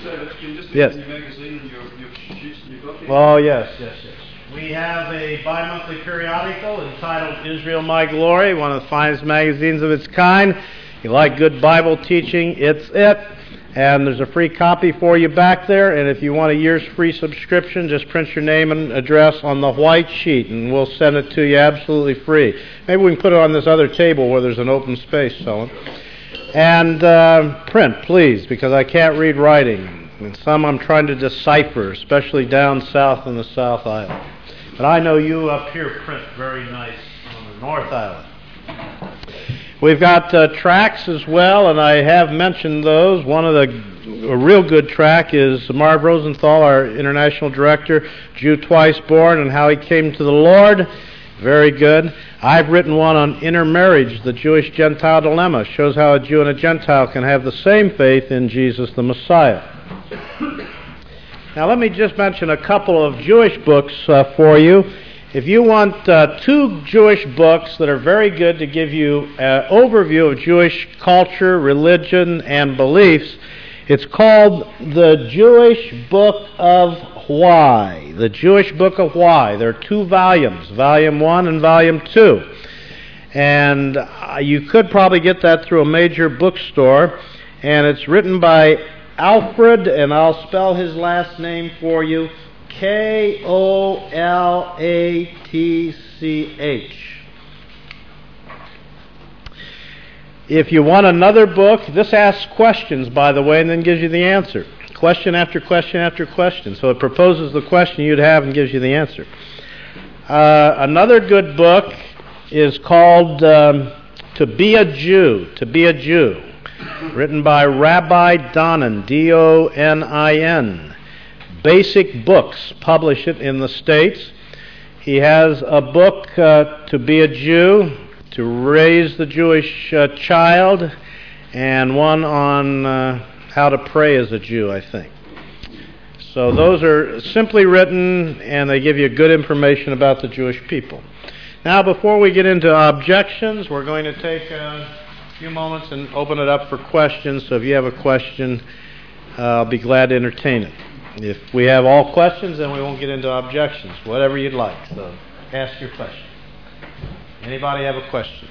Yes. Your magazine and your sheets and your book. Oh, yes. We have a bi-monthly periodical entitled Israel My Glory, one of the finest magazines of its kind. You like good Bible teaching, it's it. And there's a free copy for you back there. And if you want a year's free subscription, just print your name and address on the white sheet, and we'll send it to you absolutely free. Maybe we can put it on this other table where there's an open space, Sullen. And print, please, because I can't read writing. And some I'm trying to decipher, especially down south in the South Island. But I know you up here print very nice on the North Island. We've got tracts as well, and I have mentioned those. A real good track is Marv Rosenthal, our international director, Jew Twice Born, and how he came to the Lord. Very good. I've written one on intermarriage, the Jewish-Gentile dilemma. Shows how a Jew and a Gentile can have the same faith in Jesus the Messiah. Now let me just mention a couple of Jewish books for you. If you want two Jewish books that are very good to give you an overview of Jewish culture, religion, and beliefs, it's called The Jewish Book of Why. The Jewish Book of Why. There are two volumes, Volume 1 and Volume 2. And you could probably get that through a major bookstore. And it's written by Alfred, and I'll spell his last name for you, Kolatch. If you want another book, this asks questions, by the way, and then gives you the answer. Question after question after question. So it proposes the question you'd have and gives you the answer. Another good book is called To Be a Jew, written by Rabbi Donin, Donin. Basic Books publish it in the States. He has a book, To Be a Jew, to raise the Jewish child, and one on how to pray as a Jew, I think. So those are simply written, and they give you good information about the Jewish people. Now, before we get into objections, we're going to take a few moments and open it up for questions. So if you have a question, I'll be glad to entertain it. If we have all questions, then we won't get into objections. Whatever you'd like. So ask your question. Anybody have a question?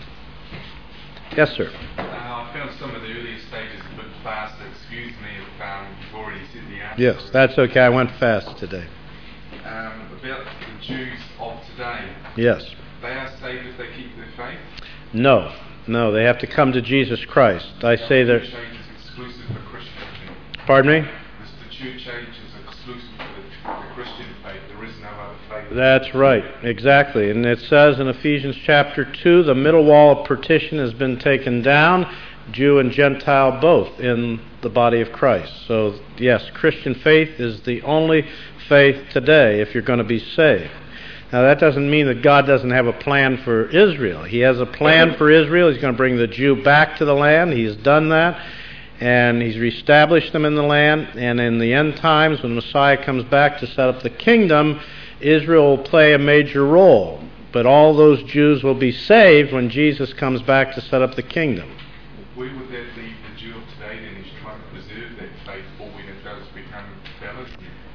Yes, sir. I found some of the earlier stages a bit fast. Excuse me if you've already said the answer. Yes, that's okay. I went fast today. About the Jews of today. Yes. They are saved if they keep their faith? No, they have to come to Jesus Christ. I say that. The church age is exclusive for Christianity. Pardon me? The church age is exclusive for the Christian faith. There is no other faith. That's right, exactly. And it says in Ephesians chapter 2, the middle wall of partition has been taken down, Jew and Gentile both, in the body of Christ. So, yes, Christian faith is the only faith today if you're going to be saved. Now, that doesn't mean that God doesn't have a plan for Israel. He has a plan for Israel. He's going to bring the Jew back to the land. He's done that. And He's reestablished them in the land. And in the end times, when the Messiah comes back to set up the kingdom, Israel will play a major role. But all those Jews will be saved when Jesus comes back to set up the kingdom. Where would that leave the Jew of today then? He's trying to preserve that faith for when it does become valid?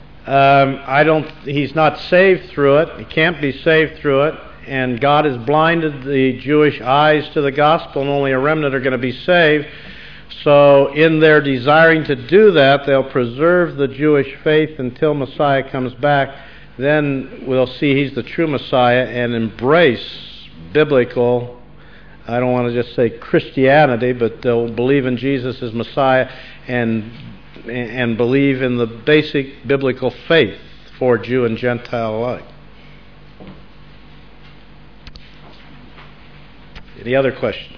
He's not saved through it. He can't be saved through it. And God has blinded the Jewish eyes to the gospel, and only a remnant are going to be saved. So in their desiring to do that, they'll preserve the Jewish faith until Messiah comes back. Then we'll see He's the true Messiah and embrace biblical, I don't want to just say Christianity, but they'll believe in Jesus as Messiah and believe in the basic biblical faith for Jew and Gentile alike. Any other question?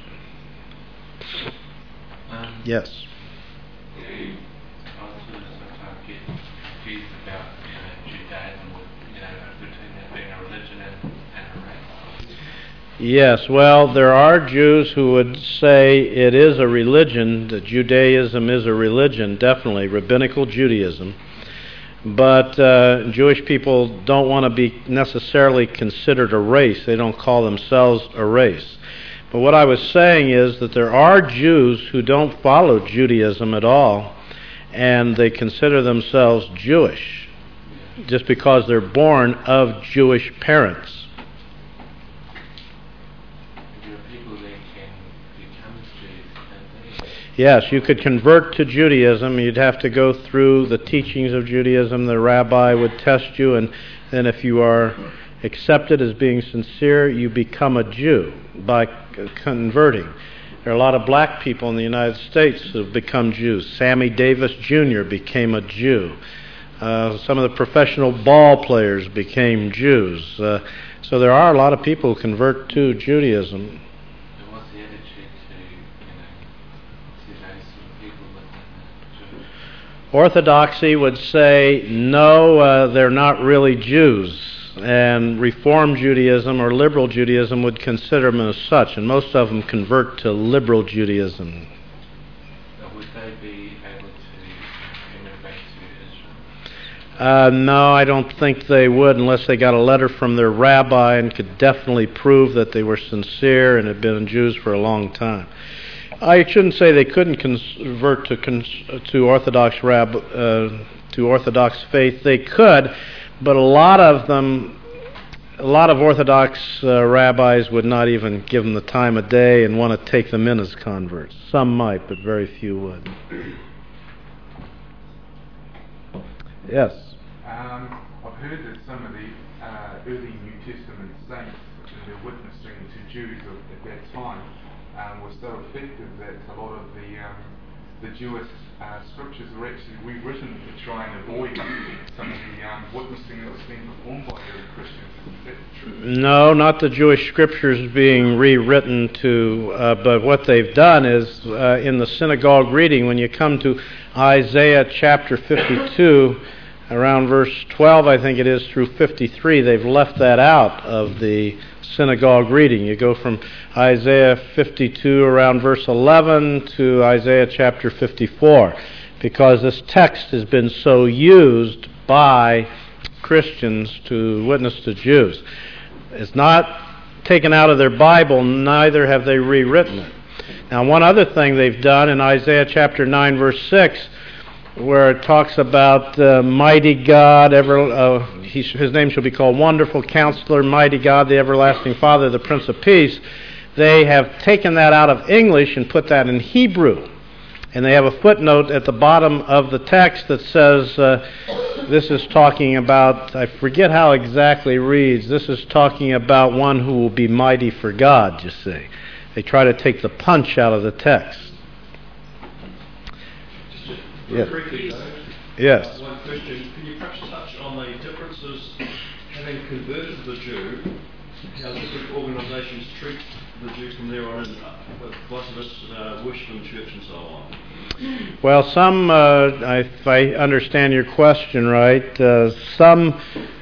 Yes. I also sometimes get confused about Judaism with between that being a religion and a race. Yes, well, there are Jews who would say it is a religion, that Judaism is a religion, definitely, rabbinical Judaism. But Jewish people don't want to be necessarily considered a race. They don't call themselves a race. But what I was saying is that there are Jews who don't follow Judaism at all, and they consider themselves Jewish just because they're born of Jewish parents. Yes, you could convert to Judaism. You'd have to go through the teachings of Judaism. The rabbi would test you, and then if you are accepted as being sincere, you become a Jew by converting. There are a lot of black people in the United States who have become Jews. Sammy Davis Jr. became a Jew. Some of the professional ball players became Jews. So there are a lot of people who convert to Judaism. Orthodoxy would say, no, they're not really Jews. And Reform Judaism or Liberal Judaism would consider them as such, and most of them convert to Liberal Judaism. Would they be able to immigrate to Israel? No, I don't think they would unless they got a letter from their rabbi and could definitely prove that they were sincere and had been Jews for a long time. I shouldn't say they couldn't convert to Orthodox to Orthodox faith. They could, but a lot of Orthodox rabbis would not even give them the time of day and want to take them in as converts. Some might, but very few would. Yes. I've heard that some of the early New Testament saints, in their witnessing to Jews at that time, were so effective that a lot of the Jewish scriptures were actually rewritten to try and avoid some of the witnessing that was being performed by early Christians. Is that true? No, not the Jewish scriptures being rewritten but what they've done is in the synagogue reading, when you come to Isaiah chapter 52, around verse 12, I think it is, through 53, they've left that out of the synagogue reading. You go from Isaiah 52 around verse 11 to Isaiah chapter 54, because this text has been so used by Christians to witness to Jews. It's not taken out of their Bible, neither have they rewritten it. Now, one other thing they've done in Isaiah chapter 9 verse 6, where it talks about mighty God, his name shall be called Wonderful Counselor, Mighty God, the Everlasting Father, the Prince of Peace. They have taken that out of English and put that in Hebrew. And they have a footnote at the bottom of the text that says, this is talking about, I forget how exactly it reads, this is talking about one who will be mighty for God, you see. They try to take the punch out of the text. Yes. Yes. One question. Can you perhaps touch on the differences, having converted the Jew, how different organisations treat the Jew from there on in, vice versa, worship in church and so on? Well, some, if I understand your question right, some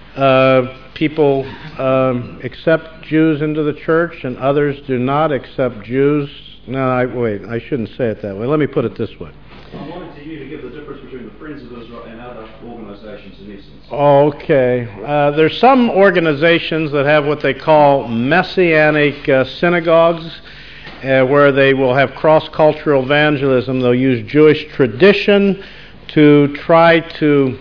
people accept Jews into the church and others do not accept Jews. No, I shouldn't say it that way. Let me put it this way. I wanted you to give the difference between the Friends of Israel and other organisations in essence. Okay. There's some organizations that have what they call messianic synagogues, where they will have cross-cultural evangelism. They'll use Jewish tradition to try to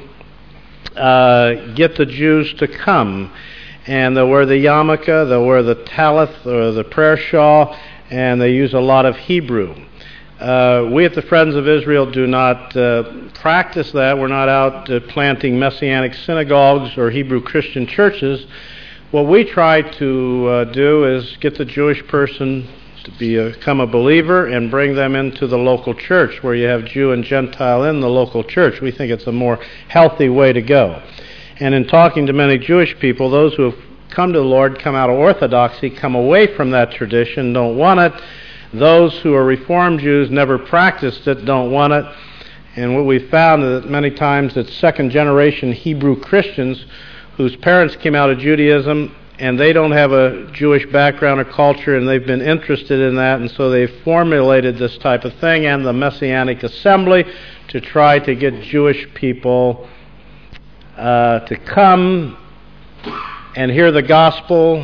get the Jews to come. And they'll wear the yarmulke, they'll wear the talith or the prayer shawl, and they use a lot of Hebrew. We at the Friends of Israel do not practice that. We're not out planting Messianic synagogues or Hebrew Christian churches. What we try to do is get the Jewish person to become a believer and bring them into the local church where you have Jew and Gentile in the local church. We think it's a more healthy way to go. And in talking to many Jewish people, those who have come to the Lord come out of Orthodoxy, come away from that tradition, don't want it. Those who are Reformed Jews never practiced it, don't want it. And what we found is that many times it's second-generation Hebrew Christians whose parents came out of Judaism and they don't have a Jewish background or culture, and they've been interested in that, and so they've formulated this type of thing and the Messianic Assembly to try to get Jewish people to come and hear the gospel.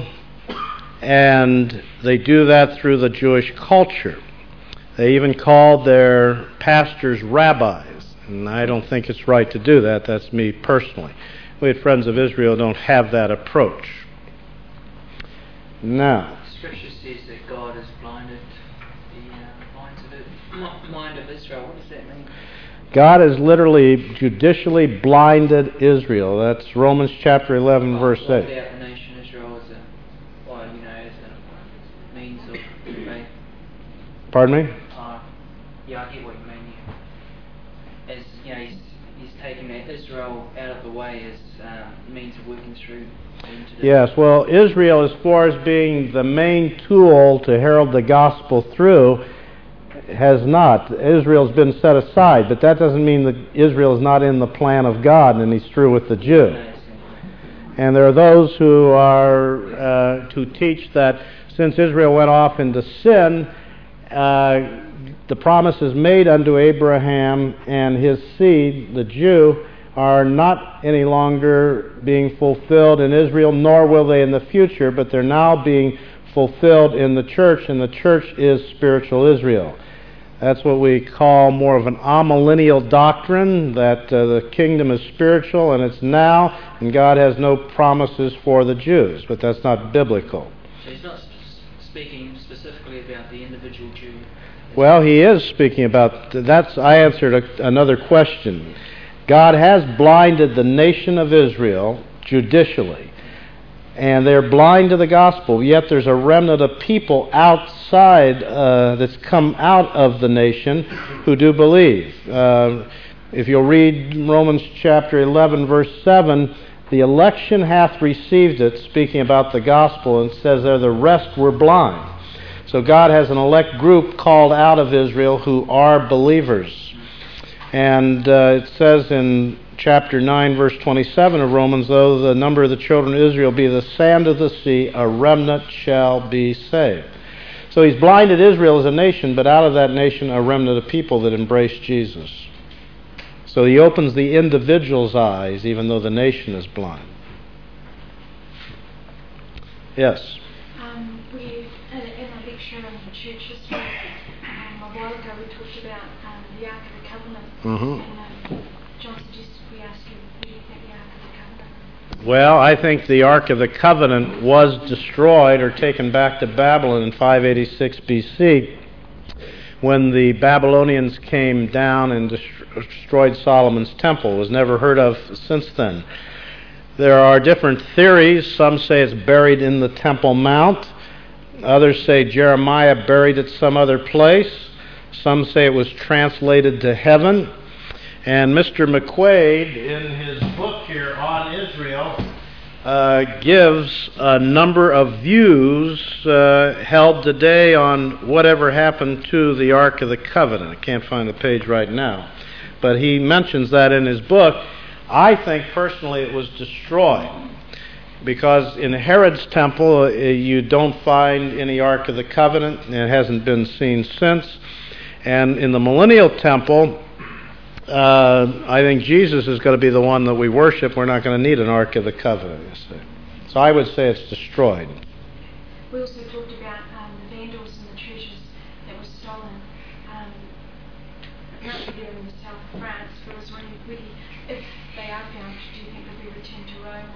And they do that through the Jewish culture. They even called their pastors rabbis. And I don't think it's right to do that. That's me personally. We at Friends of Israel don't have that approach. Now, Scripture says that God has blinded the mind of Israel. What does that mean? God has literally judicially blinded Israel. That's Romans chapter 11, verse 8. What about the nation Israel as a means of faith? Pardon me? Yeah, I get what you mean. Yeah. As he's taking that Israel out of the way as means of working through. Yes, well, Israel, as far as being the main tool to herald the gospel through, has not. Israel's been set aside, but that doesn't mean that Israel is not in the plan of God and he's through with the Jew. And there are those who are who teach that since Israel went off into sin, the promises made unto Abraham and his seed, the Jew, are not any longer being fulfilled in Israel, nor will they in the future, but they're now being fulfilled in the church, and the church is spiritual Israel. That's what we call more of an amillennial doctrine, that the kingdom is spiritual and it's now, and God has no promises for the Jews, but that's not biblical. So he's not speaking specifically about the individual Jew? Well, he is speaking about, I answered another question. God has blinded the nation of Israel judicially, and they're blind to the gospel, yet there's a remnant of people outside that's come out of the nation who do believe. If you'll read Romans chapter 11, verse 7, the election hath received it, speaking about the gospel, and says there the rest were blind. So God has an elect group called out of Israel who are believers. And it says in chapter 9, verse 27 of Romans, though the number of the children of Israel be the sand of the sea, a remnant shall be saved. So he's blinded Israel as a nation, but out of that nation a remnant of people that embrace Jesus. So he opens the individual's eyes, even though the nation is blind. Yes? In a lecture on church history, a while ago we talked about the Ark of the Covenant. And John suggested we ask you, what do you think the Ark of the Covenant? Well, I think the Ark of the Covenant was destroyed or taken back to Babylon in 586 BC when the Babylonians came down and destroyed Solomon's temple. It was never heard of since then. There are different theories. Some say it's buried in the Temple Mount. Others say Jeremiah buried it some other place. Some say it was translated to heaven. And Mr. McQuaid, in his book here on Israel, gives a number of views held today on whatever happened to the Ark of the Covenant. I can't find the page right now. But he mentions that in his book. I think personally it was destroyed, because in Herod's temple you don't find any Ark of the Covenant, and it hasn't been seen since. And in the millennial temple, I think Jesus is going to be the one that we worship. We're not going to need an Ark of the Covenant, you see. So I would say it's destroyed. We also talked about the Vandals and the treasures that were stolen. Apparently they're in the south of France, but I was wondering if they are found, do you think they'll be returned to Rome?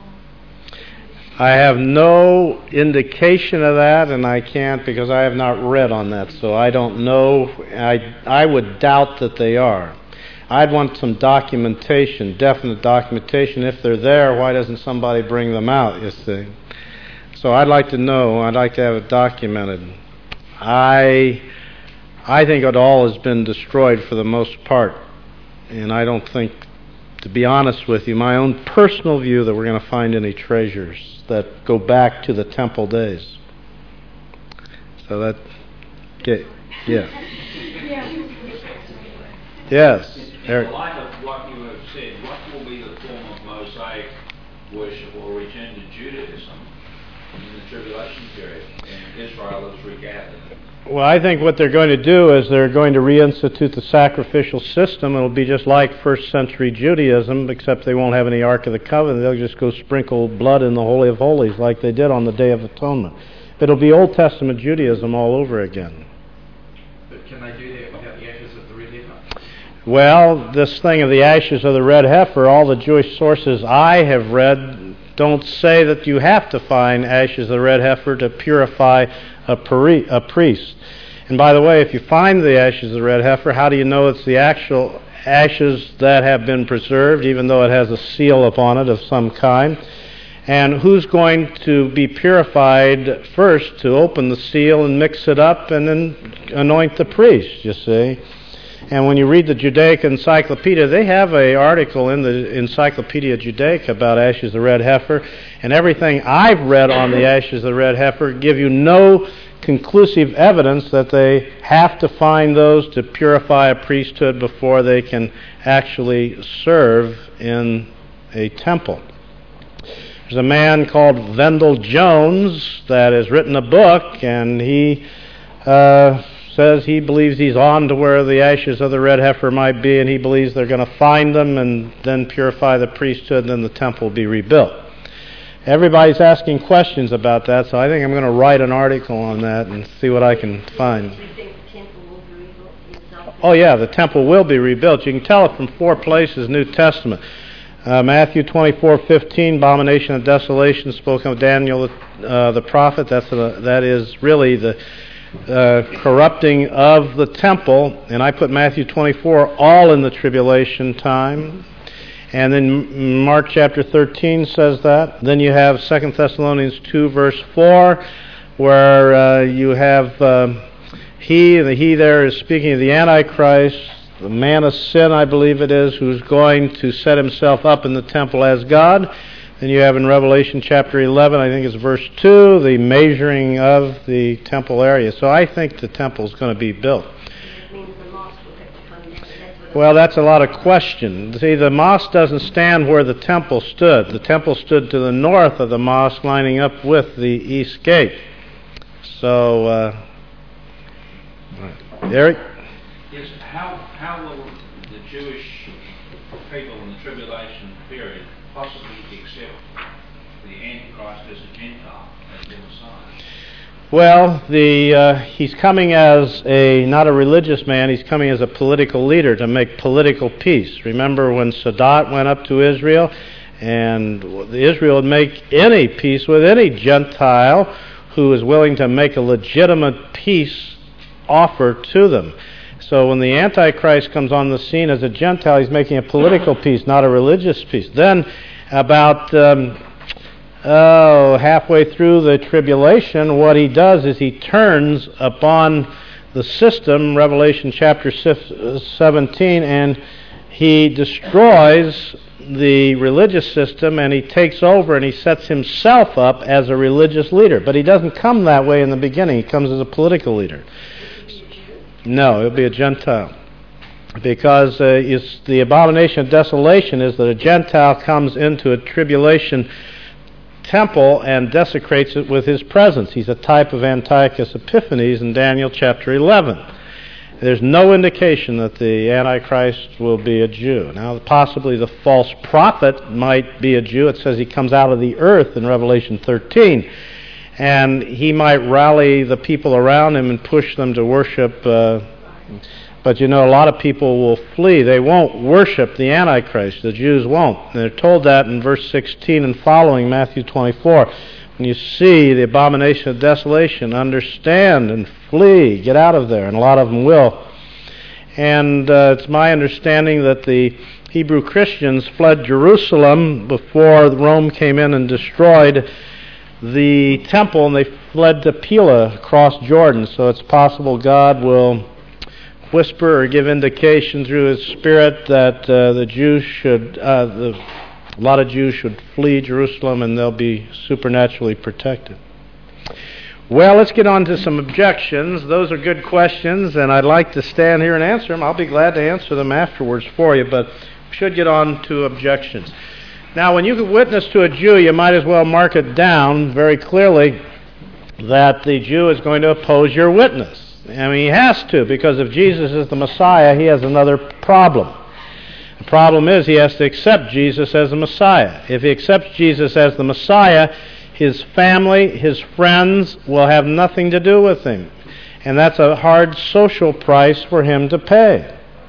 I have no indication of that, and I can't because I have not read on that, so I don't know. I would doubt that they are. I'd want some documentation, definite documentation. If they're there, why doesn't somebody bring them out, you see? So I'd like to know. I'd like to have it documented. I think it all has been destroyed for the most part, and I don't think, to be honest with you, my own personal view that we're going to find any treasures that go back to the temple days. So that, okay, yeah. Yes, Eric. In light of what you have said, what will be the form of Mosaic worship or return to Judaism in the tribulation period, and Israel is regathered? Well, I think what they're going to do is they're going to reinstitute the sacrificial system. It'll be just like first century Judaism, except they won't have any Ark of the Covenant. They'll just go sprinkle blood in the Holy of Holies like they did on the Day of Atonement. It'll be Old Testament Judaism all over again. But can they do that without the ashes of the red heifer? Well, this thing of the ashes of the red heifer, all the Jewish sources I have read don't say that you have to find ashes of the red heifer to purify a priest. And by the way, if you find the ashes of the red heifer, how do you know it's the actual ashes that have been preserved, even though it has a seal upon it of some kind? And who's going to be purified first to open the seal and mix it up and then anoint the priest, you see? And when you read the Judaica Encyclopedia, they have an article in the Encyclopedia Judaica about ashes of the red heifer, and everything I've read on the ashes of the red heifer give you no conclusive evidence that they have to find those to purify a priesthood before they can actually serve in a temple. There's a man called Vendell Jones that has written a book, and he says he believes he's on to where the ashes of the red heifer might be, and he believes they're going to find them and then purify the priesthood, and then the temple will be rebuilt. Everybody's asking questions about that, so I think I'm going to write an article on that and see what I can find. Do you think the temple will be rebuilt? Oh yeah, the temple will be rebuilt. You can tell it from 4 places, New Testament. Matthew 24:15, abomination of desolation, spoken of Daniel the prophet. That is really the corrupting of the temple. And I put Matthew 24 all in the tribulation time. And then Mark chapter 13 says that. Then you have 2 Thessalonians 2 verse 4, where you have he there is speaking of the Antichrist, the man of sin, I believe it is, who's going to set himself up in the temple as God. Then you have in Revelation chapter 11, I think it's verse 2, the measuring of the temple area. So I think the temple is going to be built. It means the mosque will have to come down. Well, that's a lot of question. See, the mosque doesn't stand where the temple stood. The temple stood to the north of the mosque, lining up with the east gate. So, Eric? Yes, how will the Jewish people in the tribulation period possibly accept the Antichrist as a Gentile, as the Messiah? Well, he's coming as not a religious man, he's coming as a political leader to make political peace. Remember when Sadat went up to Israel, and Israel would make any peace with any Gentile who is willing to make a legitimate peace offer to them. So when the Antichrist comes on the scene as a Gentile, he's making a political peace, not a religious peace. Then about halfway through the tribulation, what he does is he turns upon the system, Revelation chapter 17, and he destroys the religious system, and he takes over and he sets himself up as a religious leader. But he doesn't come that way in the beginning. He comes as a political leader. No, he'll be a Gentile. Because the abomination of desolation is that a Gentile comes into a tribulation temple and desecrates it with his presence. He's a type of Antiochus Epiphanes in Daniel chapter 11. There's no indication that the Antichrist will be a Jew. Now, possibly the false prophet might be a Jew. It says he comes out of the earth in Revelation 13. And he might rally the people around him and push them to worship. But you know, a lot of people will flee. They won't worship the Antichrist. The Jews won't. And they're told that in verse 16 and following, Matthew 24. When you see the abomination of desolation, understand and flee. Get out of there. And a lot of them will. And it's my understanding that the Hebrew Christians fled Jerusalem before Rome came in and destroyed the temple, and they fled to Pella across Jordan. So it's possible God will whisper or give indication through His Spirit that the Jews should, a lot of Jews should flee Jerusalem, and they'll be supernaturally protected. Well, let's get on to some objections. Those are good questions, and I'd like to stand here and answer them. I'll be glad to answer them afterwards for you, but we should get on to objections. Now, when you witness to a Jew, you might as well mark it down very clearly that the Jew is going to oppose your witness. I mean, he has to, because if Jesus is the Messiah, he has another problem. The problem is he has to accept Jesus as the Messiah. If he accepts Jesus as the Messiah, his family, his friends will have nothing to do with him. And that's a hard social price for him to pay.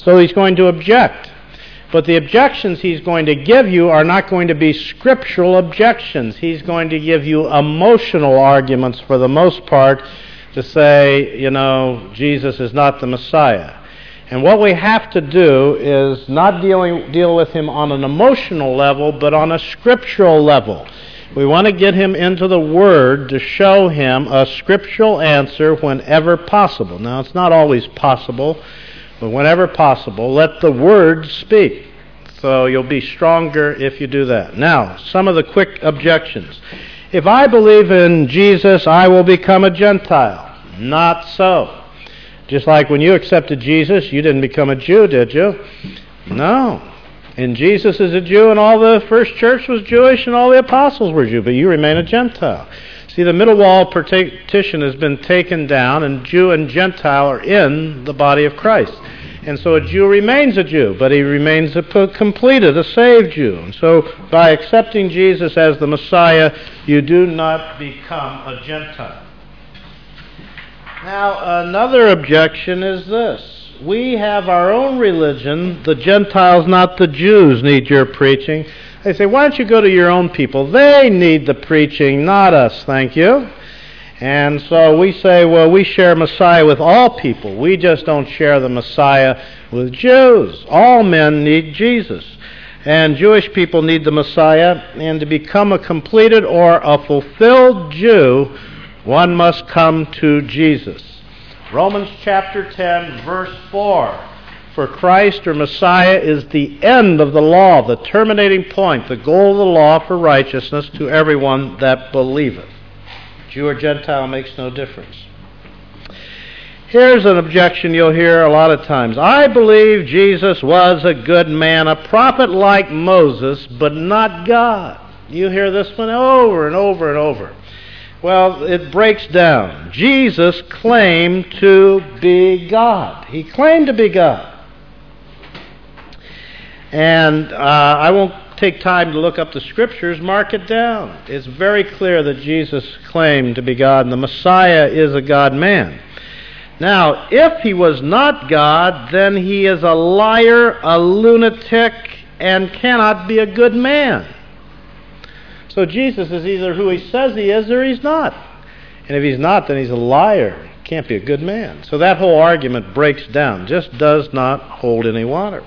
So he's going to object. But the objections he's going to give you are not going to be scriptural objections. He's going to give you emotional arguments for the most part to say, Jesus is not the Messiah. And what we have to do is not deal with him on an emotional level, but on a scriptural level. We want to get him into the Word to show him a scriptural answer whenever possible. Now, it's not always possible, but whenever possible, let the Word speak. So you'll be stronger if you do that. Now, some of the quick objections. If I believe in Jesus, I will become a Gentile. Not so. Just like when you accepted Jesus, you didn't become a Jew, did you? No. And Jesus is a Jew, and all the first church was Jewish, and all the apostles were Jew, but you remain a Gentile. See, the middle wall partition has been taken down, and Jew and Gentile are in the body of Christ. And so a Jew remains a Jew, but he remains a completed, a saved Jew. And so by accepting Jesus as the Messiah, you do not become a Gentile. Now, another objection is this. We have our own religion. The Gentiles, not the Jews, need your preaching. They say, why don't you go to your own people? They need the preaching, not us, thank you. And so we say, well, we share Messiah with all people. We just don't share the Messiah with Jews. All men need Jesus. And Jewish people need the Messiah. And to become a completed or a fulfilled Jew, one must come to Jesus. Romans chapter 10, verse 4. For Christ or Messiah is the end of the law, the terminating point, the goal of the law for righteousness to everyone that believeth. Jew or Gentile makes no difference. Here's an objection you'll hear a lot of times. I believe Jesus was a good man, a prophet like Moses, but not God. You hear this one over and over and over. Well, it breaks down. Jesus claimed to be God. He claimed to be God. And I won't take time to look up the Scriptures. Mark it down. It's very clear that Jesus claimed to be God, and the Messiah is a God-man. Now, if he was not God, then he is a liar, a lunatic, and cannot be a good man. So Jesus is either who he says he is or he's not. And if he's not, then he's a liar. Can't be a good man. So that whole argument breaks down. Just does not hold any water.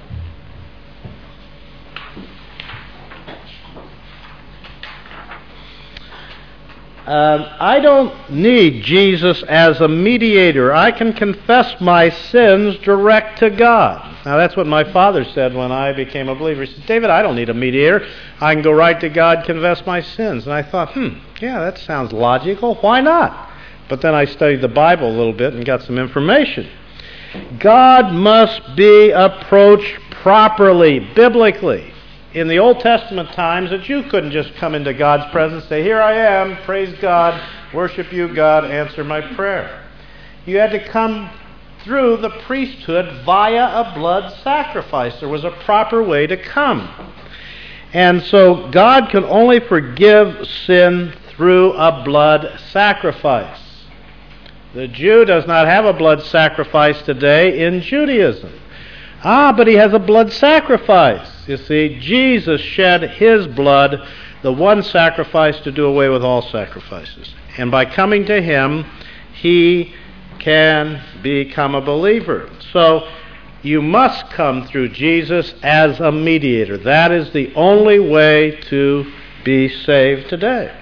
I don't need Jesus as a mediator. I can confess my sins direct to God. Now that's what my father said when I became a believer. He said, David, I don't need a mediator. I can go right to God, confess my sins. And I thought, yeah, that sounds logical. Why not? But then I studied the Bible a little bit and got some information. God must be approached properly, biblically. In the Old Testament times, a Jew couldn't just come into God's presence and say, here I am, praise God, worship you, God, answer my prayer. You had to come through the priesthood via a blood sacrifice. There was a proper way to come. And so God can only forgive sin through a blood sacrifice. The Jew does not have a blood sacrifice today in Judaism. But he has a blood sacrifice. You see, Jesus shed his blood, the one sacrifice to do away with all sacrifices. And by coming to him, he can become a believer. So you must come through Jesus as a mediator. That is the only way to be saved today.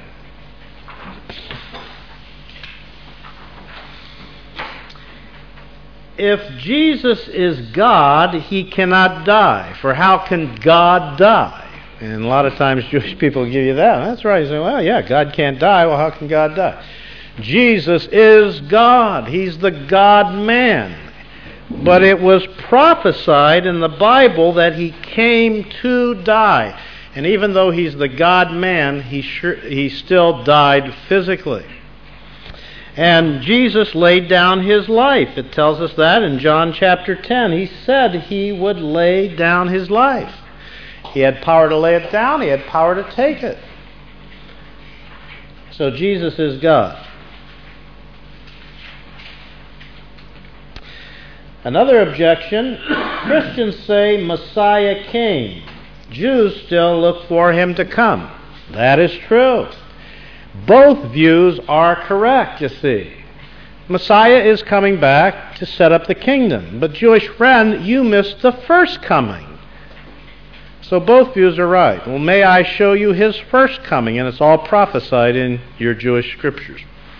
If Jesus is God, he cannot die. For how can God die? And a lot of times Jewish people give you that. That's right. You say, well, yeah, God can't die. Well, how can God die? Jesus is God. He's the God-man. But it was prophesied in the Bible that he came to die. And even though he's the God-man, he still died physically. And Jesus laid down his life. It tells us that in John chapter 10. He said he would lay down his life. He had power to lay it down. He had power to take it. So Jesus is God. Another objection, Christians say Messiah came. Jews still look for him to come. That is true. Both views are correct, you see. Messiah is coming back to set up the kingdom. But Jewish friend, you missed the first coming. So both views are right. Well, may I show you his first coming? And it's all prophesied in your Jewish scriptures.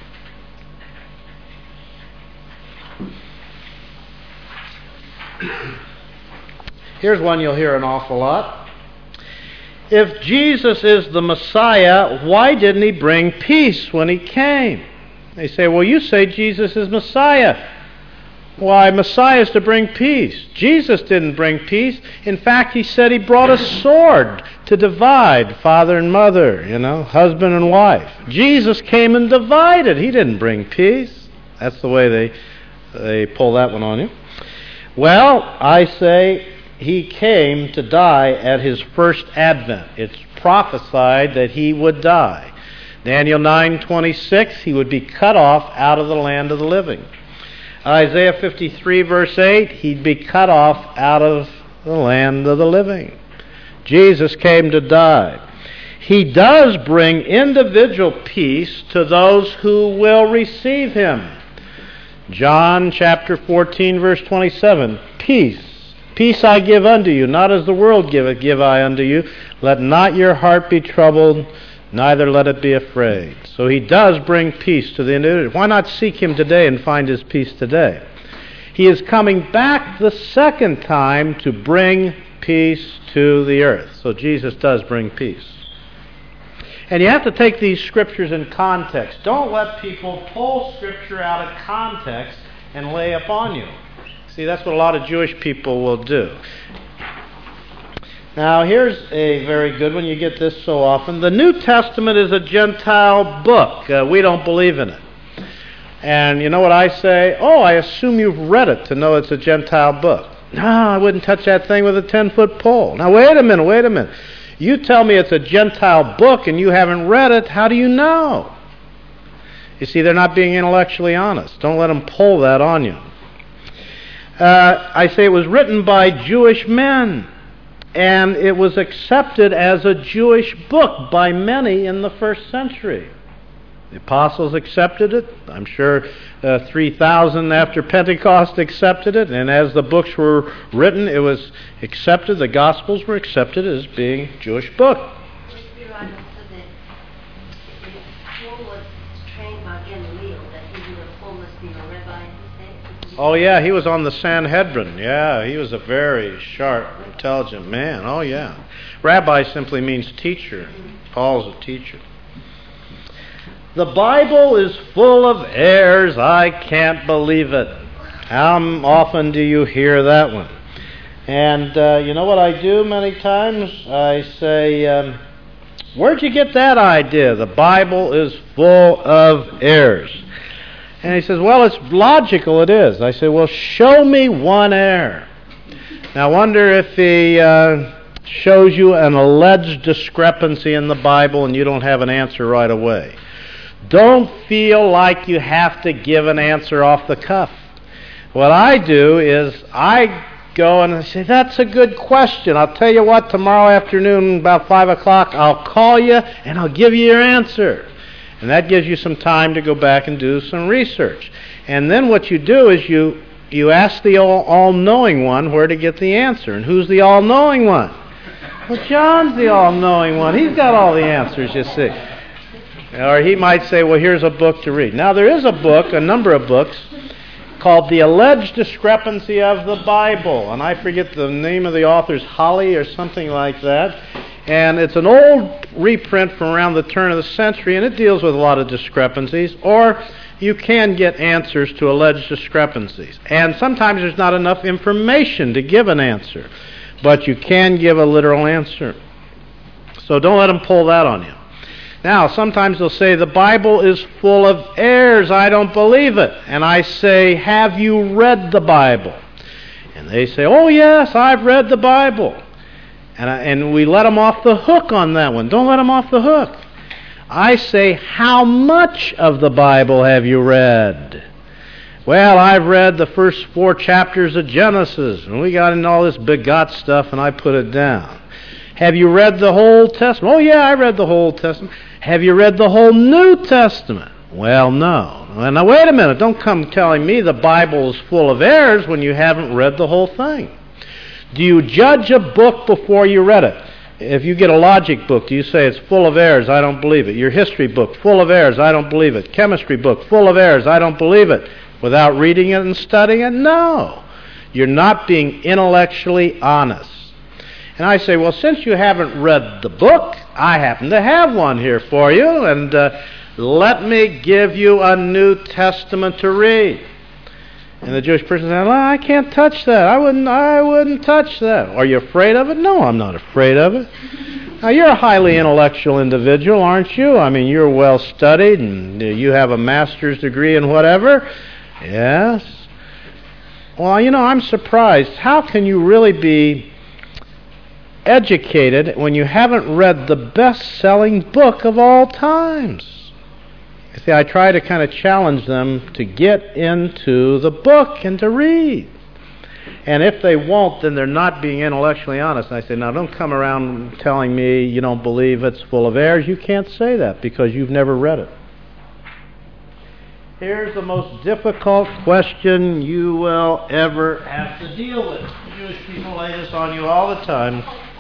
Here's one you'll hear an awful lot. If Jesus is the Messiah, why didn't he bring peace when he came? They say, well, you say Jesus is Messiah. Why, Messiah is to bring peace. Jesus didn't bring peace. In fact, he said he brought a sword to divide father and mother, husband and wife. Jesus came and divided. He didn't bring peace. That's the way they pull that one on you. Well, I say he came to die at his first advent. It's prophesied that he would die. Daniel 9:26, he would be cut off out of the land of the living. Isaiah 53 verse 8, he'd be cut off out of the land of the living. Jesus came to die. He does bring individual peace to those who will receive him. John chapter 14 verse 27, peace I give unto you, not as the world giveth, give I unto you. Let not your heart be troubled, neither let it be afraid. So he does bring peace to the individual. Why not seek him today and find his peace today? He is coming back the second time to bring peace to the earth. So Jesus does bring peace. And you have to take these scriptures in context. Don't let people pull scripture out of context and lay upon you. See, that's what a lot of Jewish people will do. Now, here's a very good one. You get this so often. The New Testament is a Gentile book. We don't believe in it. And you know what I say? Oh, I assume you've read it to know it's a Gentile book. No, I wouldn't touch that thing with a 10-foot pole. Now, wait a minute. You tell me it's a Gentile book and you haven't read it. How do you know? You see, they're not being intellectually honest. Don't let them pull that on you. I say it was written by Jewish men. And it was accepted as a Jewish book by many in the first century. The apostles accepted it. I'm sure 3,000 after Pentecost accepted it. And as the books were written, it was accepted. The Gospels were accepted as being Jewish book. Would it be right also that if Paul was trained by Gamaliel, that he would have almost been a rabbi instead? Oh, yeah, he was on the Sanhedrin. Yeah, he was a very sharp, intelligent man. Oh, yeah. Rabbi simply means teacher. Paul's a teacher. The Bible is full of errors. I can't believe it. How often do you hear that one? And you know what I do many times? I say, where'd you get that idea? The Bible is full of errors. And he says, well, it's logical, it is. I say, well, show me one error. Now, I wonder if he shows you an alleged discrepancy in the Bible and you don't have an answer right away. Don't feel like you have to give an answer off the cuff. What I do is I go and I say, that's a good question. I'll tell you what, tomorrow afternoon about 5 o'clock, I'll call you and I'll give you your answer. And that gives you some time to go back and do some research. And then what you do is you ask the all-knowing one where to get the answer. And who's the all-knowing one? Well, John's the all-knowing one. He's got all the answers, you see. Or he might say, well, here's a book to read. Now, there is a book, a number of books, called The Alleged Discrepancy of the Bible. And I forget the name of the author's Holly or something like that. And it's an old reprint from around the turn of the century, and it deals with a lot of discrepancies. Or you can get answers to alleged discrepancies. And sometimes there's not enough information to give an answer. But you can give a literal answer. So don't let them pull that on you. Now, sometimes they'll say, the Bible is full of errors. I don't believe it. And I say, have you read the Bible? And they say, oh, yes, I've read the Bible. And we let them off the hook on that one. Don't let them off the hook. I say, how much of the Bible have you read? Well, I've read the first 4 chapters of Genesis, and we got into all this begot stuff, and I put it down. Have you read the whole Testament? Oh, yeah, I read the whole Testament. Have you read the whole New Testament? Well, no. Well, now, wait a minute. Don't come telling me the Bible is full of errors when you haven't read the whole thing. Do you judge a book before you read it? If you get a logic book, do you say it's full of errors? I don't believe it. Your history book, full of errors? I don't believe it. Chemistry book, full of errors? I don't believe it. Without reading it and studying it? No. You're not being intellectually honest. And I say, well, since you haven't read the book, I happen to have one here for you, and let me give you a New Testament to read. And the Jewish person said, well, I can't touch that. I wouldn't touch that. Are you afraid of it? No, I'm not afraid of it. Now, you're a highly intellectual individual, aren't you? I mean, you're well studied, and you have a master's degree in whatever. Yes. Well, I'm surprised. How can you really be educated when you haven't read the best-selling book of all times? You see, I try to kind of challenge them to get into the book and to read. And if they won't, then they're not being intellectually honest. And I say, now, don't come around telling me you don't believe it's full of errors. You can't say that because you've never read it. Here's the most difficult question you will ever have to deal with. Jewish people lay this on you all the time.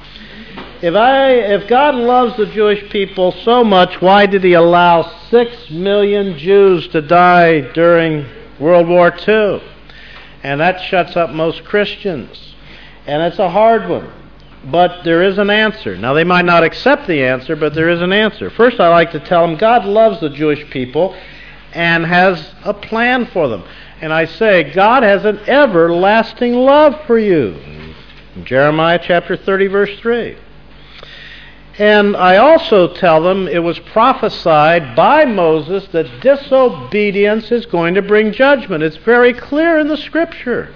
If God loves the Jewish people so much, why did He allow 6 million Jews to die during World War II? And that shuts up most Christians. And it's a hard one. But there is an answer. Now, they might not accept the answer, but there is an answer. First, I like to tell them God loves the Jewish people and has a plan for them. And I say, God has an everlasting love for you. Jeremiah chapter 30, verse 3. And I also tell them it was prophesied by Moses that disobedience is going to bring judgment. It's very clear in the Scripture.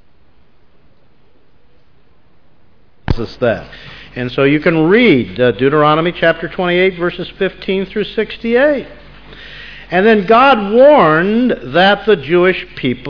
That. And so you can read Deuteronomy chapter 28, verses 15 through 68. And then God warned the Jewish people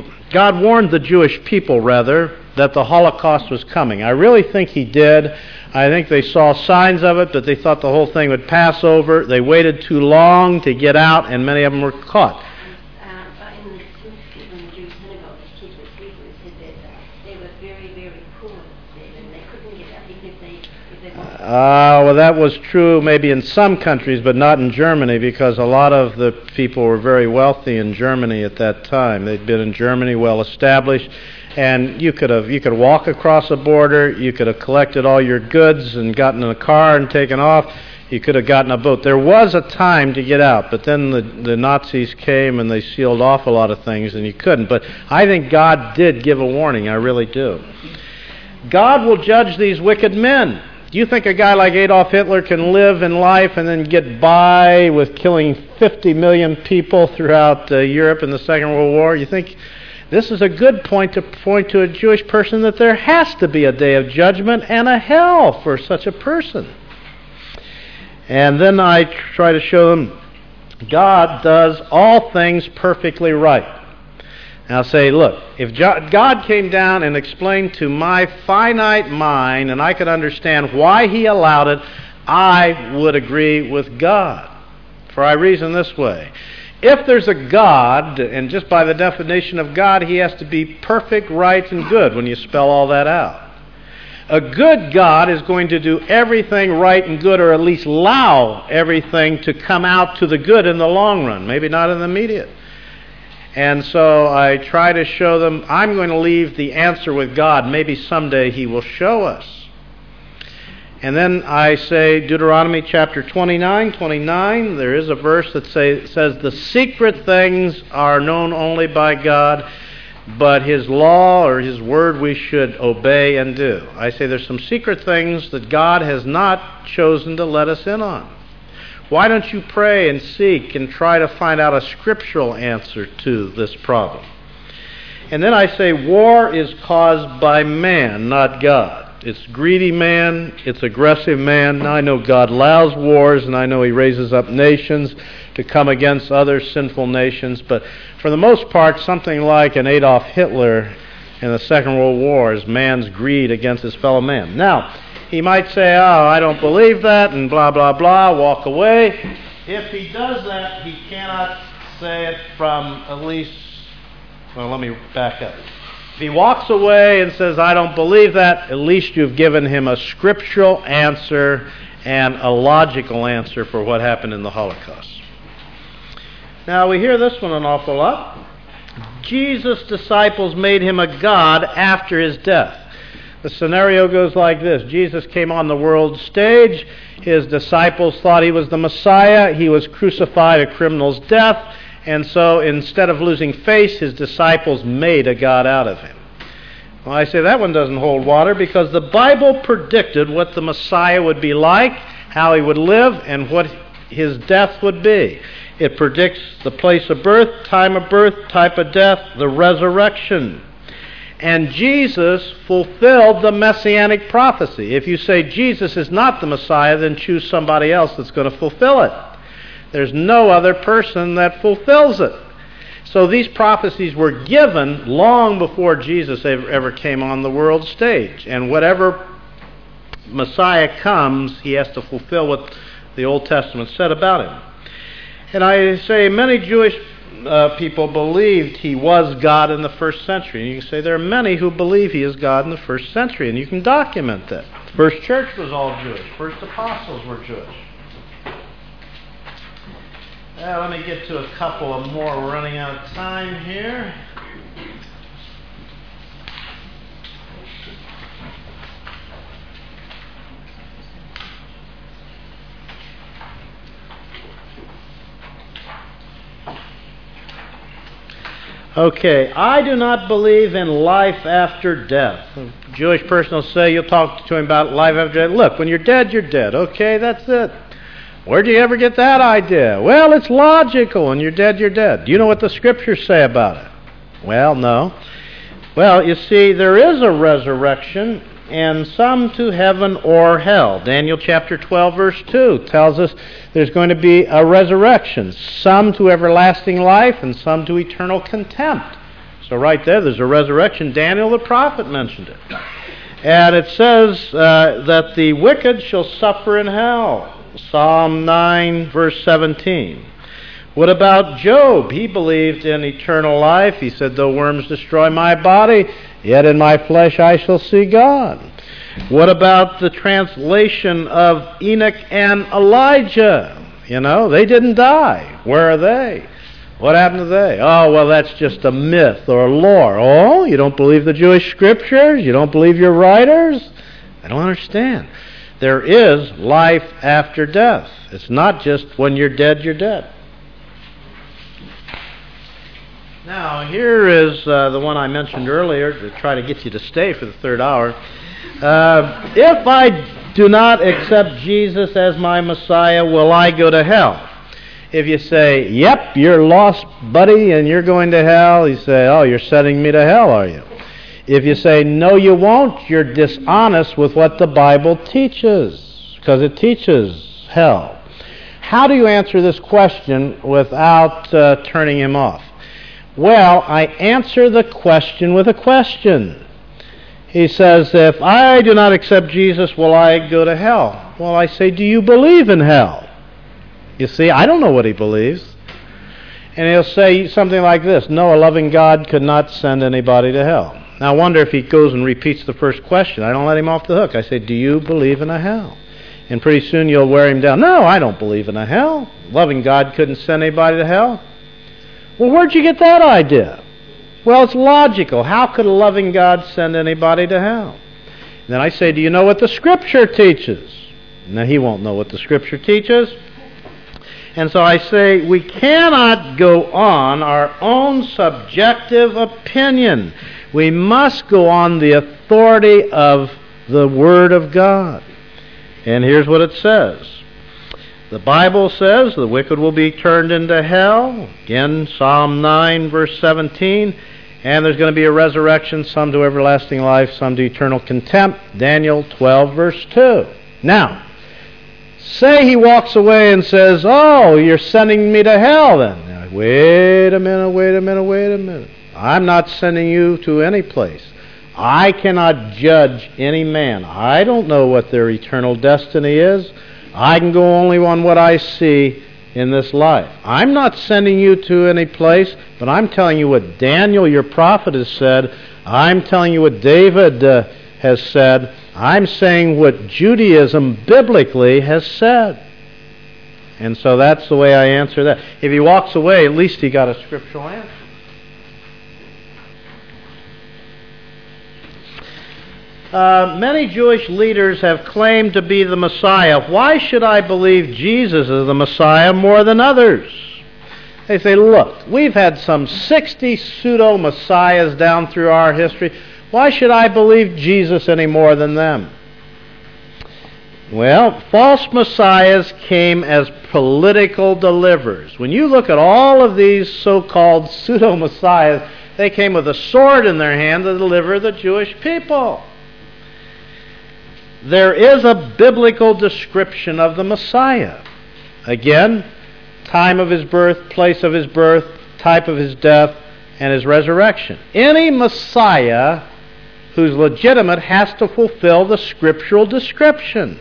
that the Holocaust was coming. I really think He did. I think they saw signs of it, but they thought the whole thing would pass over. They waited too long to get out, and many of them were caught. In the Jewish synagogue, the kids with Hebrews said that they were very, very poor, and they couldn't get out even if they wanted. Well, that was true maybe in some countries, but not in Germany, because a lot of the people were very wealthy in Germany at that time. They'd been in Germany, well established, and you could walk across a border, you could have collected all your goods and gotten in a car and taken off. You could have gotten a boat. There was a time to get out, but then the Nazis came and they sealed off a lot of things, and you couldn't. But I think God did give a warning. I really do. God will judge these wicked men. Do you think a guy like Adolf Hitler can live in life and then get by with killing 50 million people throughout Europe in the Second World War? You think this is a good point to a Jewish person that there has to be a day of judgment and a hell for such a person. And then I try to show them God does all things perfectly right. Now say, look, if God came down and explained to my finite mind and I could understand why He allowed it, I would agree with God. For I reason this way. If there's a God, and just by the definition of God, He has to be perfect, right, and good when you spell all that out. A good God is going to do everything right and good, or at least allow everything to come out to the good in the long run, maybe not in the immediate. And so I try to show them, I'm going to leave the answer with God. Maybe someday He will show us. And then I say Deuteronomy chapter 29, there is a verse that says, the secret things are known only by God, but His law or His word we should obey and do. I say there's some secret things that God has not chosen to let us in on. Why don't you pray and seek and try to find out a scriptural answer to this problem? And then I say war is caused by man, not God. It's greedy man. It's aggressive man. Now I know God allows wars, and I know He raises up nations to come against other sinful nations. But for the most part, something like an Adolf Hitler in the Second World War is man's greed against his fellow man. Now, he might say, oh, I don't believe that, and blah, blah, blah, walk away. If he does that, he cannot say it from at least, well, let me back up. If he walks away and says, I don't believe that, at least you've given him a scriptural answer and a logical answer for what happened in the Holocaust. Now, we hear this one an awful lot. Jesus' disciples made him a god after his death. The scenario goes like this. Jesus came on the world stage. His disciples thought he was the Messiah. He was crucified a criminal's death. And so instead of losing face, his disciples made a god out of him. Well, I say that one doesn't hold water because the Bible predicted what the Messiah would be like, how he would live, and what his death would be. It predicts the place of birth, type of death, the resurrection. And Jesus fulfilled the messianic prophecy. If you say Jesus is not the Messiah, then choose somebody else that's going to fulfill it. There's no other person that fulfills it. So these prophecies were given long before Jesus ever came on the world stage. And whatever Messiah comes, he has to fulfill what the Old Testament said about him. And I say many Jewish people believed he was God in the first century. And you can say there are many who believe he is God in the first century, and you can document that. The first church was all Jewish. First apostles were Jewish. Let me get to a couple of more. We're running out of time here. Okay, I do not believe in life after death. A Jewish person will say, you'll talk to him about life after death. Look, when you're dead, you're dead. Okay, that's it. Where'd you ever get that idea? Well, it's logical. When you're dead, you're dead. Do you know what the Scriptures say about it? Well, no. Well, you see, there is a resurrection, and some to heaven or hell. Daniel chapter 12, verse 2 tells us there's going to be a resurrection. Some to everlasting life, and some to eternal contempt. So right there's a resurrection. Daniel the prophet mentioned it. And it says that the wicked shall suffer in hell. Psalm 9, verse 17. What about Job? He believed in eternal life. He said, though worms destroy my body, yet in my flesh I shall see God. What about the translation of Enoch and Elijah? You know, they didn't die. Where are they? What happened to they? Oh, well, that's just a myth or lore. Oh, you don't believe the Jewish Scriptures? You don't believe your writers? I don't understand. There is life after death. It's not just when you're dead, you're dead. Now, here is the one I mentioned earlier to try to get you to stay for the third hour. If I do not accept Jesus as my Messiah, will I go to hell? If you say, yep, you're lost, buddy, and you're going to hell, you say, oh, you're sending me to hell, are you? If you say, no, you won't, you're dishonest with what the Bible teaches, because it teaches hell. How do you answer this question without turning him off? Well, I answer the question with a question. He says, if I do not accept Jesus, will I go to hell? Well, I say, do you believe in hell? You see, I don't know what he believes. And he'll say something like this, no, a loving God could not send anybody to hell. Now, I wonder if he goes and repeats the first question. I don't let him off the hook. I say, do you believe in a hell? And pretty soon you'll wear him down. No, I don't believe in a hell. Loving God couldn't send anybody to hell. Well, where'd you get that idea? Well, it's logical. How could a loving God send anybody to hell? And then I say, do you know what the Scripture teaches? Now, he won't know what the Scripture teaches. And so I say, we cannot go on our own subjective opinion. We must go on the authority of the Word of God. And here's what it says. The Bible says the wicked will be turned into hell. Again, Psalm 9, verse 17. And there's going to be a resurrection, some to everlasting life, some to eternal contempt. Daniel 12, verse 2. Now, say he walks away and says, oh, you're sending me to hell then. Now, wait a minute. I'm not sending you to any place. I cannot judge any man. I don't know what their eternal destiny is. I can go only on what I see in this life. I'm not sending you to any place, but I'm telling you what Daniel, your prophet, has said. I'm telling you what David has said. I'm saying what Judaism biblically has said. And so that's the way I answer that. If he walks away, at least he got a scriptural answer. Many Jewish leaders have claimed to be the Messiah. Why should I believe Jesus is the Messiah more than others? They say, look, we've had some 60 pseudo-messiahs down through our history. Why should I believe Jesus any more than them? Well, false messiahs came as political deliverers. When you look at all of these so-called pseudo-messiahs, they came with a sword in their hand to deliver the Jewish people. There is a biblical description of the Messiah. Again, time of his birth, place of his birth, type of his death, and his resurrection. Any Messiah who's legitimate has to fulfill the scriptural description.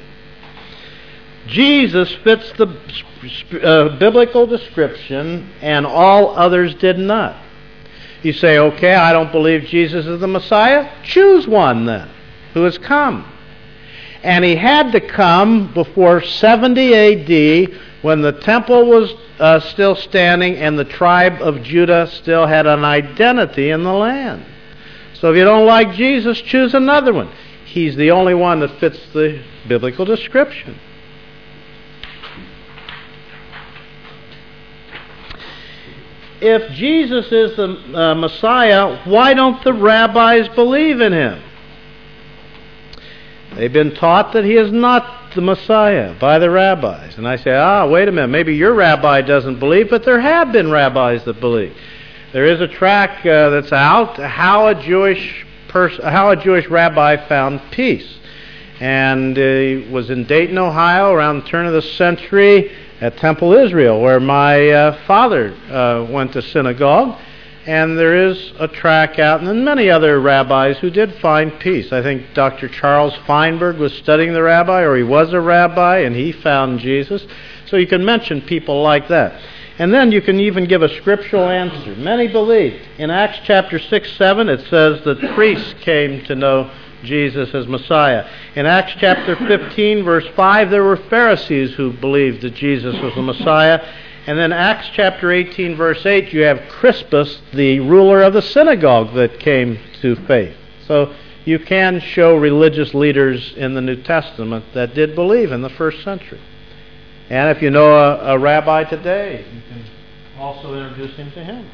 Jesus fits the biblical description, and all others did not. You say, okay, I don't believe Jesus is the Messiah. Choose one then, who has come. And he had to come before 70 A.D., when the temple was still standing and the tribe of Judah still had an identity in the land. So if you don't like Jesus, choose another one. He's the only one that fits the biblical description. If Jesus is the Messiah, why don't the rabbis believe in him? They've been taught that he is not the Messiah by the rabbis. And I say, wait a minute, maybe your rabbi doesn't believe, but there have been rabbis that believe. There is a tract that's out, how a Jewish rabbi found peace. And it was in Dayton, Ohio, around the turn of the century, at Temple Israel, where my father went to synagogue. And there is a tract out, and then many other rabbis who did find peace. I think Dr. Charles Feinberg was studying the rabbi, or he was a rabbi, and he found Jesus. So you can mention people like that. And then you can even give a scriptural answer. Many believed. In Acts chapter 6, 7, it says that priests came to know Jesus as Messiah. In Acts chapter 15, verse 5, there were Pharisees who believed that Jesus was the Messiah. And then Acts chapter 18, verse 8, you have Crispus, the ruler of the synagogue, that came to faith. So you can show religious leaders in the New Testament that did believe in the first century. And if you know a rabbi today, you can also introduce him to him.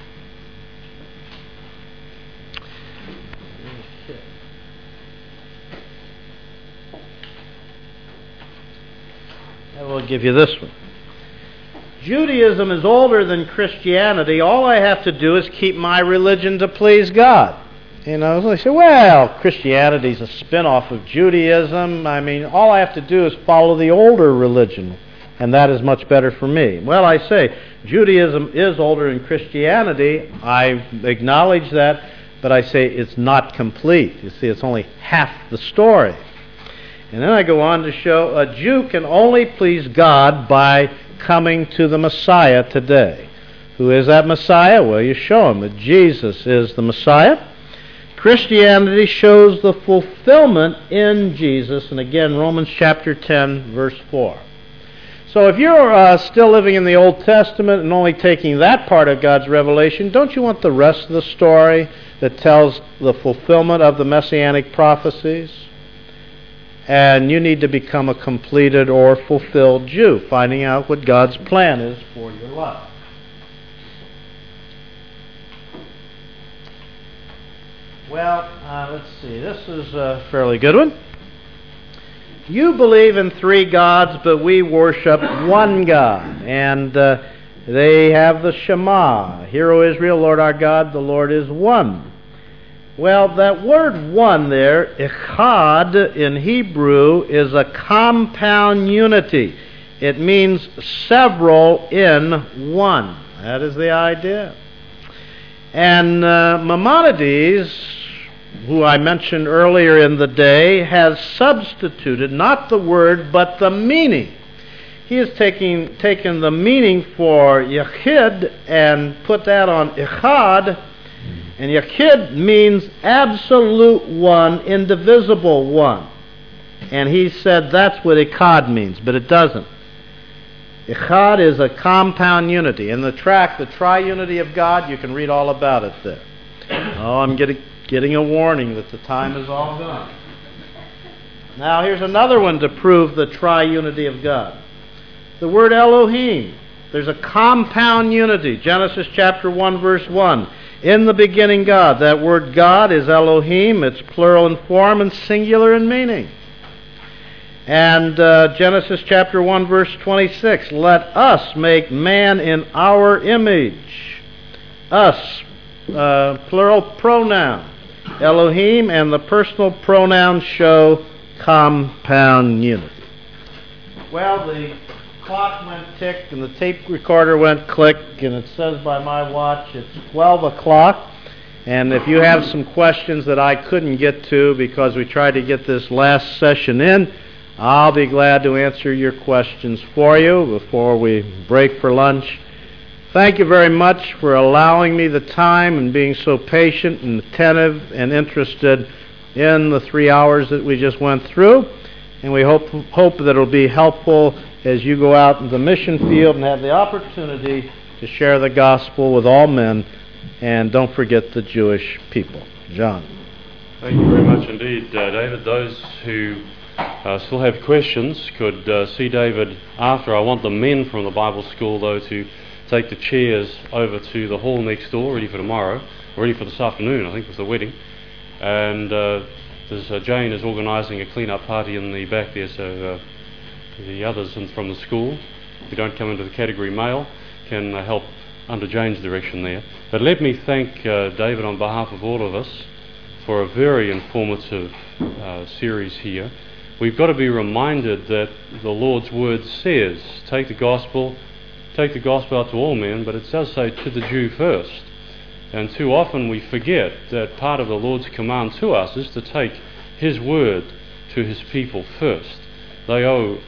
I will give you this one. Judaism is older than Christianity. All I have to do is keep my religion to please God. You know, so they say, well, Christianity's a spin-off of Judaism. I mean, all I have to do is follow the older religion, and that is much better for me. Well, I say, Judaism is older than Christianity. I acknowledge that, but I say it's not complete. You see, it's only half the story. And then I go on to show a Jew can only please God by coming to the Messiah today. Who is that Messiah? Well, you show him that Jesus is the Messiah. Christianity shows the fulfillment in Jesus. And again, Romans chapter 10, verse 4. So if you're still living in the Old Testament and only taking that part of God's revelation, don't you want the rest of the story that tells the fulfillment of the Messianic prophecies? And you need to become a completed or fulfilled Jew, finding out what God's plan is for your life. Well, let's see. This is a fairly good one. You believe in three gods, but we worship one God. And They have the Shema. Hear, O Israel, Lord our God, the Lord is one. Well, that word one there, echad in Hebrew, is a compound unity. It means several in one. That is the idea. And Maimonides, who I mentioned earlier in the day, has substituted not the word but the meaning. He has taken the meaning for Yachid and put that on Echad. And Yachid means absolute one, indivisible one. And he said that's what Echad means, but it doesn't. Echad is a compound unity. In the tract, The Triunity of God, you can read all about it there. Oh, I'm getting a warning that the time is all gone. Now here's another one to prove the triunity of God. The word Elohim. There's a compound unity. Genesis chapter 1, verse 1. In the beginning, God. That word God is Elohim. It's plural in form and singular in meaning. And Genesis chapter 1, verse 26. Let us make man in our image. Us, plural pronoun. Elohim and the personal pronouns show compound unity. Well, the clock went tick and the tape recorder went click, and it says by my watch it's 12 o'clock. And if you have some questions that I couldn't get to because we tried to get this last session in, I'll be glad to answer your questions for you before we break for lunch. Thank you very much for allowing me the time and being so patient and attentive and interested in the 3 hours that we just went through. And we hope that it'll be helpful as you go out in the mission field and have the opportunity to share the gospel with all men. And don't forget the Jewish people. John. Thank you very much indeed, David. Those who still have questions could see David after. I want the men from the Bible school, though, to take the chairs over to the hall next door, ready for tomorrow, or ready for this afternoon, I think, with the wedding. And Jane is organising a clean-up party in the back there, so the others from the school who don't come into the category male can help under Jane's direction there. But let me thank David on behalf of all of us for a very informative series here. We've got to be reminded that the Lord's Word says, take the gospel out to all men, but it does say to the Jew first. And too often we forget that part of the Lord's command to us is to take His Word to His people first. They are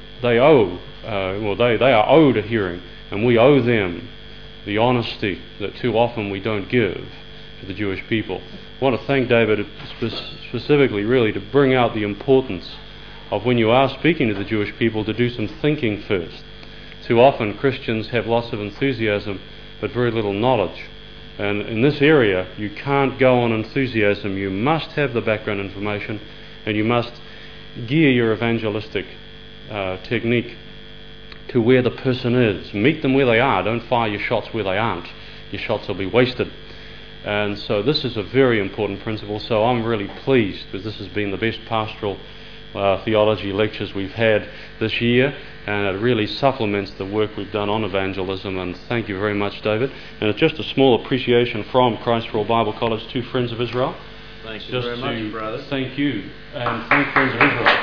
owed a hearing, and we owe them the honesty that too often we don't give to the Jewish people. I want to thank David specifically, really, to bring out the importance of when you are speaking to the Jewish people to do some thinking first. Too often Christians have lots of enthusiasm but very little knowledge. And in this area, you can't go on enthusiasm. You must have the background information, and you must gear your evangelistic technique to where the person is. Meet them where they are. Don't fire your shots where they aren't. Your shots will be wasted. And so this is a very important principle. So I'm really pleased because this has been the best pastoral theology lectures we've had this year, and it really supplements the work we've done on evangelism. And thank you very much, David. And it's just a small appreciation from Christ for All Bible College to Friends of Israel. Thank you very much, brother. Thank you, and thank Friends of Israel.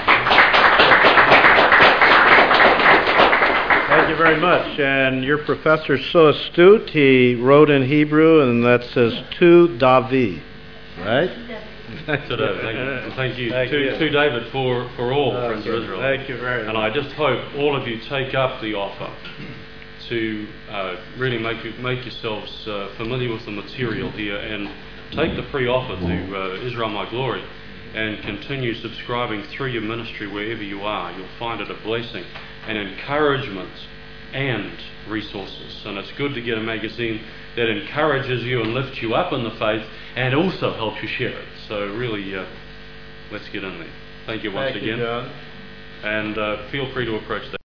Thank you very much. And your professor's so astute, he wrote in Hebrew, and that says to David, right? Thank you. Thank you to David for all Friends of Israel. Thank you very much. And I just hope all of you take up the offer to really make yourselves familiar with the material here, and take the free offer to Israel My Glory, and continue subscribing through your ministry wherever you are. You'll find it a blessing and encouragement and resources. And it's good to get a magazine that encourages you and lifts you up in the faith and also helps you share it. So really, let's get in there. Thank you once again. John. And feel free to approach that.